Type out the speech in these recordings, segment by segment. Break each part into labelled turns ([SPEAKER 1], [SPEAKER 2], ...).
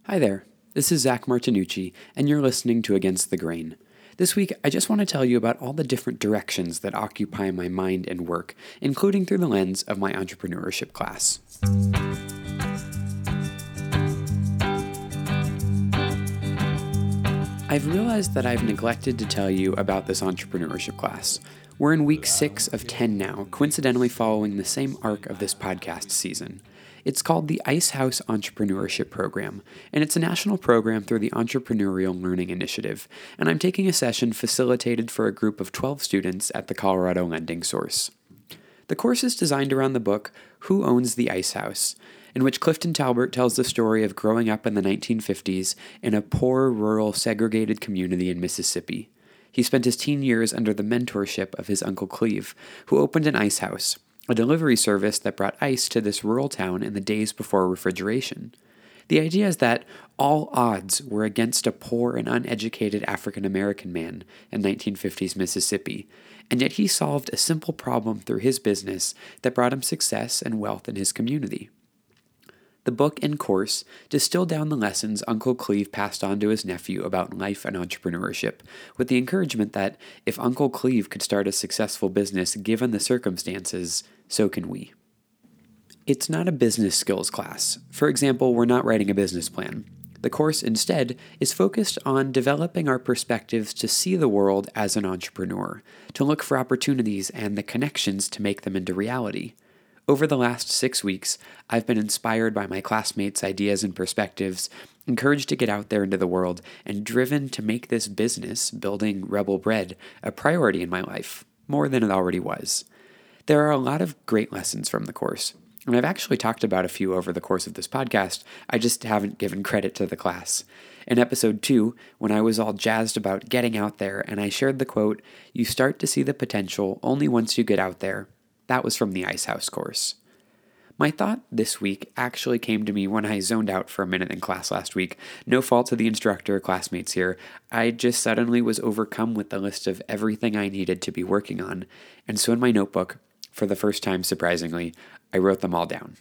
[SPEAKER 1] Hi there, this is Zach Martinucci, and you're listening to Against the Grain. This week, I just want to tell you about all the different directions that occupy my mind and work, including through the lens of my entrepreneurship class. I've realized that I've neglected to tell you about this entrepreneurship class. We're in week 6 of 10 now, coincidentally following the same arc of this podcast season. It's called the Ice House Entrepreneurship Program, and it's a national program through the Entrepreneurial Learning Initiative, and I'm taking a session facilitated for a group of 12 students at the Colorado Lending Source. The course is designed around the book Who Owns the Ice House?, in which Clifton Talbert tells the story of growing up in the 1950s in a poor, rural, segregated community in Mississippi. He spent his teen years under the mentorship of his Uncle Cleve, who opened an ice house, a delivery service that brought ice to this rural town in the days before refrigeration. The idea is that all odds were against a poor and uneducated African-American man in 1950s Mississippi, and yet he solved a simple problem through his business that brought him success and wealth in his community. The book and course distill down the lessons Uncle Cleve passed on to his nephew about life and entrepreneurship, with the encouragement that if Uncle Cleve could start a successful business given the circumstances, so can we. It's not a business skills class. For example, we're not writing a business plan. The course instead is focused on developing our perspectives to see the world as an entrepreneur, to look for opportunities and the connections to make them into reality. Over the last 6 weeks, I've been inspired by my classmates' ideas and perspectives, encouraged to get out there into the world, and driven to make this business, building Rebel Bread, a priority in my life, more than it already was. There are a lot of great lessons from the course, and I've actually talked about a few over the course of this podcast. I just haven't given credit to the class. In episode 2, when I was all jazzed about getting out there and I shared the quote, "You start to see the potential only once you get out there," that was from the Ice House course. My thought this week actually came to me when I zoned out for a minute in class last week. No fault to the instructor or classmates here. I just suddenly was overcome with the list of everything I needed to be working on, and so in my notebook, for the first time surprisingly, I wrote them all down.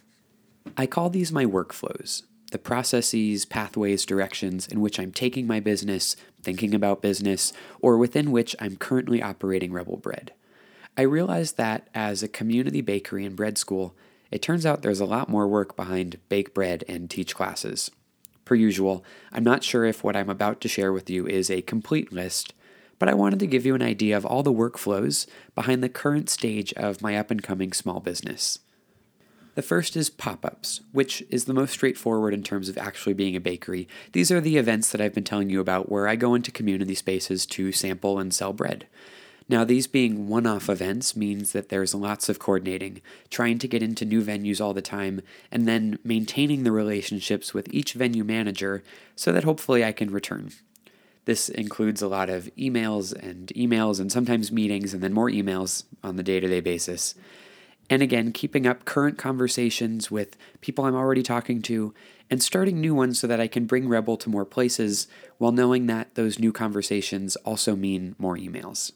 [SPEAKER 1] I call these my workflows, the processes, pathways, directions in which I'm taking my business, thinking about business, or within which I'm currently operating Rebel Bread. I realized that as a community bakery and bread school, it turns out there's a lot more work behind bake bread and teach classes. Per usual, I'm not sure if what I'm about to share with you is a complete list, but I wanted to give you an idea of all the workflows behind the current stage of my up-and-coming small business. The first is pop-ups, which is the most straightforward in terms of actually being a bakery. These are the events that I've been telling you about where I go into community spaces to sample and sell bread. Now, these being one-off events means that there's lots of coordinating, trying to get into new venues all the time, and then maintaining the relationships with each venue manager so that hopefully I can return. This includes a lot of emails and sometimes meetings and then more emails on the day-to-day basis. And again, keeping up current conversations with people I'm already talking to and starting new ones so that I can bring Rebel to more places while knowing that those new conversations also mean more emails.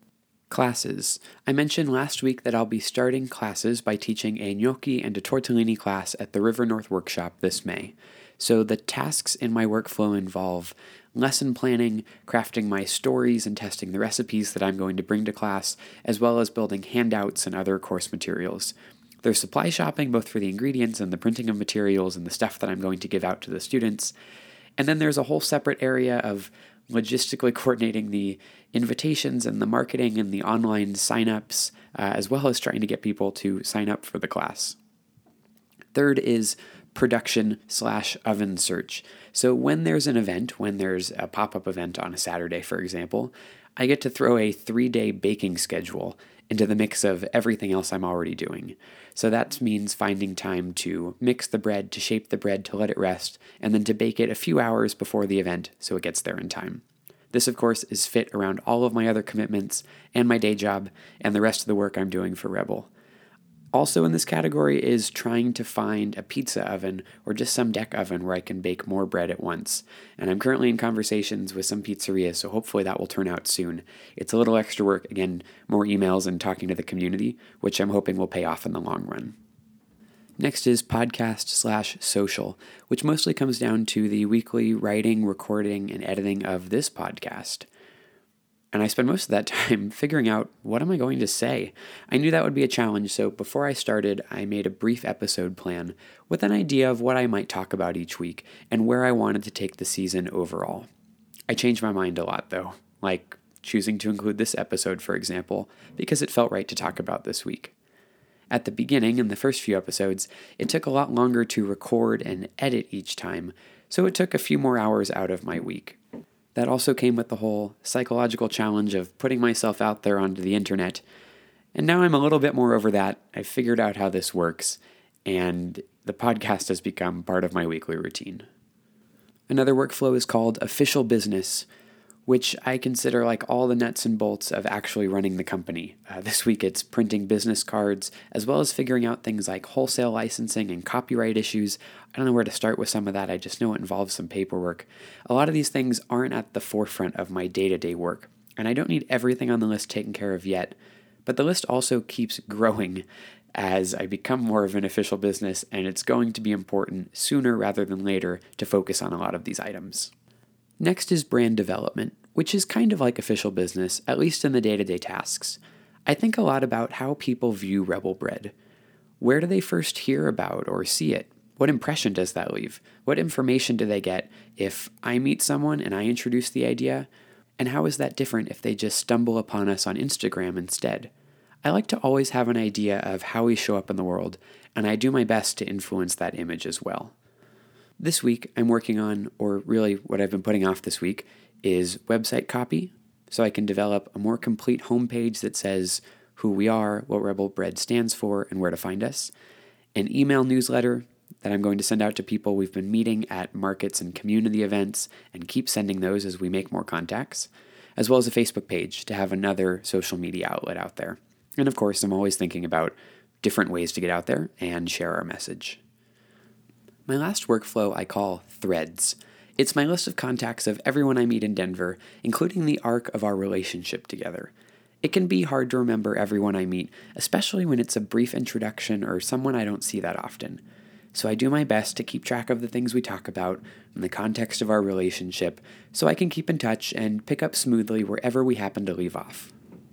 [SPEAKER 1] Classes. I mentioned last week that I'll be starting classes by teaching a gnocchi and a tortellini class at the River North Workshop this May. So the tasks in my workflow involve lesson planning, crafting my stories and testing the recipes that I'm going to bring to class, as well as building handouts and other course materials. There's supply shopping both for the ingredients and the printing of materials and the stuff that I'm going to give out to the students. And then there's a whole separate area of logistically coordinating the invitations and the marketing and the online signups, as well as trying to get people to sign up for the class. Third is production/oven search. So when there's an event, when there's a pop-up event on a Saturday, for example, I get to throw a 3-day baking schedule into the mix of everything else I'm already doing. So that means finding time to mix the bread, to shape the bread, to let it rest, and then to bake it a few hours before the event so it gets there in time. This, of course, is fit around all of my other commitments and my day job and the rest of the work I'm doing for Rebel. Also in this category is trying to find a pizza oven or just some deck oven where I can bake more bread at once. And I'm currently in conversations with some pizzerias, so hopefully that will turn out soon. It's a little extra work, again, more emails and talking to the community, which I'm hoping will pay off in the long run. Next is podcast/social, which mostly comes down to the weekly writing, recording, and editing of this podcast. And I spend most of that time figuring out, what am I going to say? I knew that would be a challenge, so before I started, I made a brief episode plan with an idea of what I might talk about each week and where I wanted to take the season overall. I changed my mind a lot, though, like choosing to include this episode, for example, because it felt right to talk about this week. At the beginning, in the first few episodes, it took a lot longer to record and edit each time, so it took a few more hours out of my week. That also came with the whole psychological challenge of putting myself out there onto the internet. And now I'm a little bit more over that. I've figured out how this works, and the podcast has become part of my weekly routine. Another workflow is called official business, which I consider like all the nuts and bolts of actually running the company. This week it's printing business cards, as well as figuring out things like wholesale licensing and copyright issues. I don't know where to start with some of that. I just know it involves some paperwork. A lot of these things aren't at the forefront of my day-to-day work, and I don't need everything on the list taken care of yet. But the list also keeps growing as I become more of an official business, and it's going to be important sooner rather than later to focus on a lot of these items. Next is brand development, which is kind of like official business, at least in the day-to-day tasks. I think a lot about how people view Rebel Bread. Where do they first hear about or see it? What impression does that leave? What information do they get if I meet someone and I introduce the idea? And how is that different if they just stumble upon us on Instagram instead? I like to always have an idea of how we show up in the world, and I do my best to influence that image as well. This week, I'm working on, or really what I've been putting off this week, is website copy, so I can develop a more complete homepage that says who we are, what Rebel Bread stands for, and where to find us, an email newsletter that I'm going to send out to people we've been meeting at markets and community events, and keep sending those as we make more contacts, as well as a Facebook page to have another social media outlet out there. And of course, I'm always thinking about different ways to get out there and share our message. My last workflow I call Threads. It's my list of contacts of everyone I meet in Denver, including the arc of our relationship together. It can be hard to remember everyone I meet, especially when it's a brief introduction or someone I don't see that often. So I do my best to keep track of the things we talk about in the context of our relationship so I can keep in touch and pick up smoothly wherever we happen to leave off.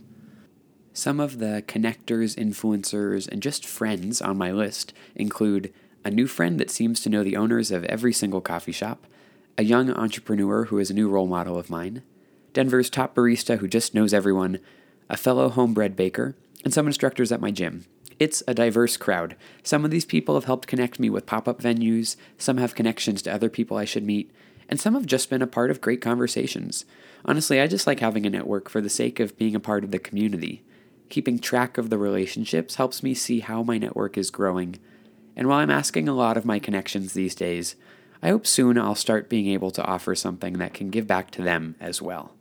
[SPEAKER 1] Some of the connectors, influencers, and just friends on my list include a new friend that seems to know the owners of every single coffee shop, a young entrepreneur who is a new role model of mine, Denver's top barista who just knows everyone, a fellow homebred baker, and some instructors at my gym. It's a diverse crowd. Some of these people have helped connect me with pop-up venues, some have connections to other people I should meet, and some have just been a part of great conversations. Honestly, I just like having a network for the sake of being a part of the community. Keeping track of the relationships helps me see how my network is growing. And while I'm asking a lot of my connections these days, I hope soon I'll start being able to offer something that can give back to them as well.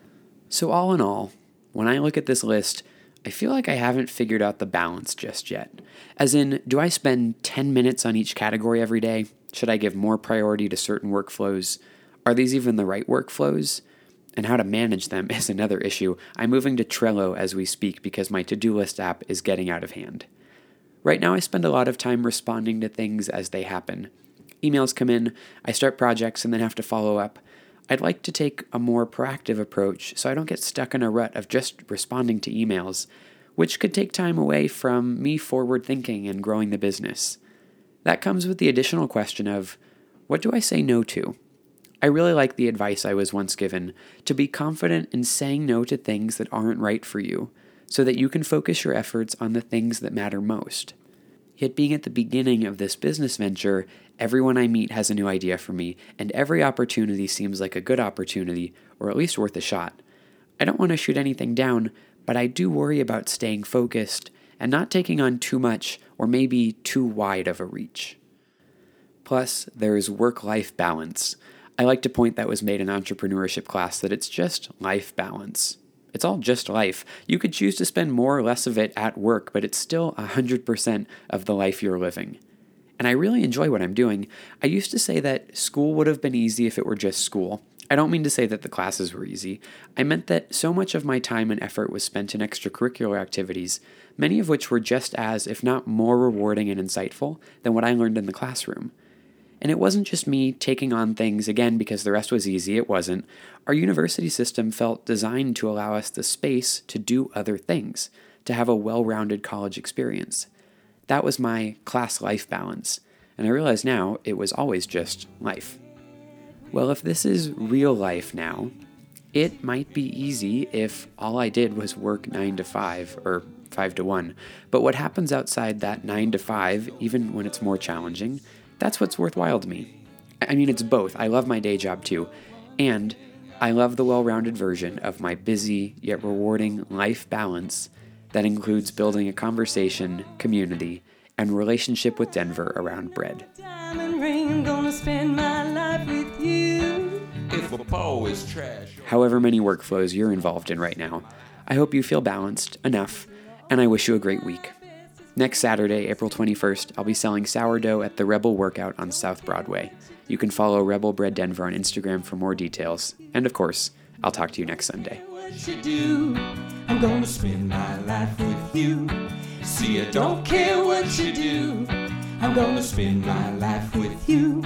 [SPEAKER 1] So all in all, when I look at this list, I feel like I haven't figured out the balance just yet. As in, do I spend 10 minutes on each category every day? Should I give more priority to certain workflows? Are these even the right workflows? And how to manage them is another issue. I'm moving to Trello as we speak because my to-do list app is getting out of hand. Right now, I spend a lot of time responding to things as they happen. Emails come in, I start projects and then have to follow up. I'd like to take a more proactive approach so I don't get stuck in a rut of just responding to emails, which could take time away from me forward thinking and growing the business. That comes with the additional question of, what do I say no to? I really like the advice I was once given to be confident in saying no to things that aren't right for you, so that you can focus your efforts on the things that matter most. Yet being at the beginning of this business venture, everyone I meet has a new idea for me, and every opportunity seems like a good opportunity, or at least worth a shot. I don't want to shoot anything down, but I do worry about staying focused and not taking on too much or maybe too wide of a reach. Plus, there's work-life balance. I like to point that was made in entrepreneurship class that it's just life balance. It's all just life. You could choose to spend more or less of it at work, but it's still 100% of the life you're living. And I really enjoy what I'm doing. I used to say that school would have been easy if it were just school. I don't mean to say that the classes were easy. I meant that so much of my time and effort was spent in extracurricular activities, many of which were just as, if not more rewarding and insightful than what I learned in the classroom. And it wasn't just me taking on things, again, because the rest was easy. It wasn't. Our university system felt designed to allow us the space to do other things, to have a well-rounded college experience. That was my class-life balance, and I realize now it was always just life. Well, if this is real life now, it might be easy if all I did was work 9 to 5 or 5 to 1. But what happens outside that 9 to 5, even when it's more challenging, that's what's worthwhile to me. I mean, it's both. I love my day job too. And I love the well-rounded version of my busy yet rewarding life balance that includes building a conversation, community, and relationship with Denver around bread. However many workflows you're involved in right now, I hope you feel balanced enough, and I wish you a great week. Next Saturday, April 21st, I'll be selling sourdough at the Rebel Workout on South Broadway. You can follow Rebel Bread Denver on Instagram for more details. And of course, I'll talk to you next Sunday. I'm gonna spend my life with you. See, I don't care what you do. I'm gonna spend my life with you.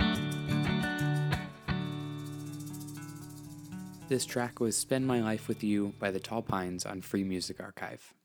[SPEAKER 1] This track was Spend My Life With You by the Tall Pines on Free Music Archive.